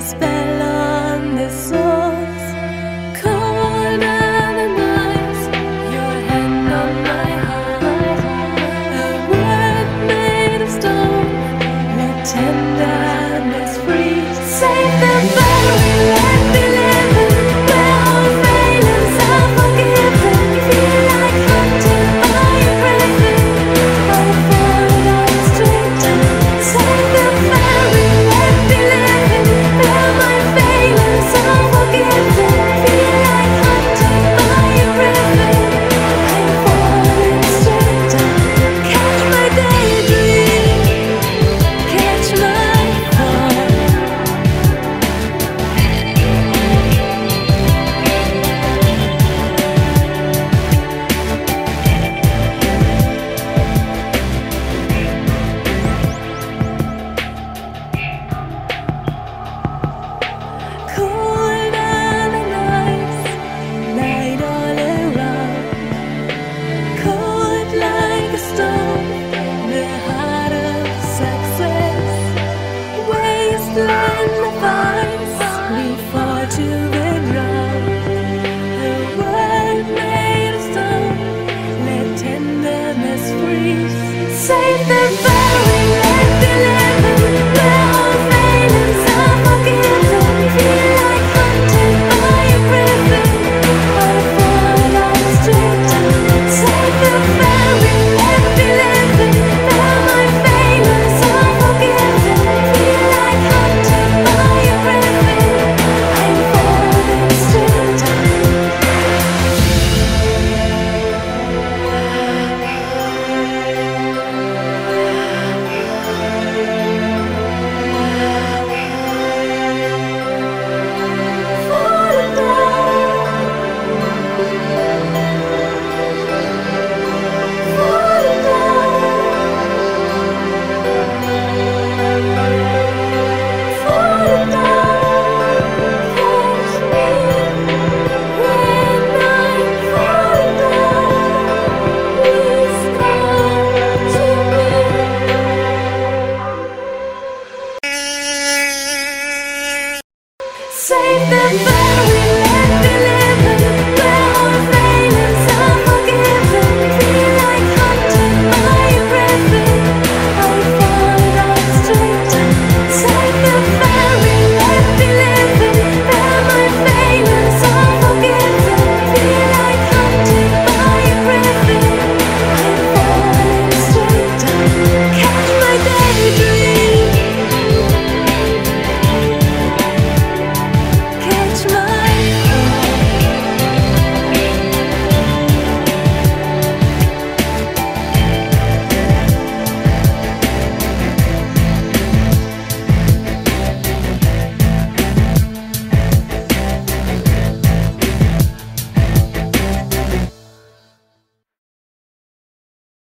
spell on this source. Colder than ice, your hand on my heart. A word made of stone, let tenderness free. Save the very let me live in, where all failures are forgiven. Feel like hunted by a griffin, I fall on straight down. Save the very let me live in, where my failures are forgiven. Feel like hunted by a griffin, I'm falling straight down. Catch my daydream, catch my thought. Colder than ice, night all around. Cold like a stone, the heart of success. Wasteland of ice, we fall to the ground. A word made of stone, let tenderness freeze. Save the very let me live in, where all failures are forgiven. Feel like hunted by a griffin, I fall on straight down. Save the very let me live in, where my failures are forgiven. Feel like hunted by a griffin, I'm falling straight down. Falling down, falling down, falling down. Catch me when I'm falling down. Please come to me. Save the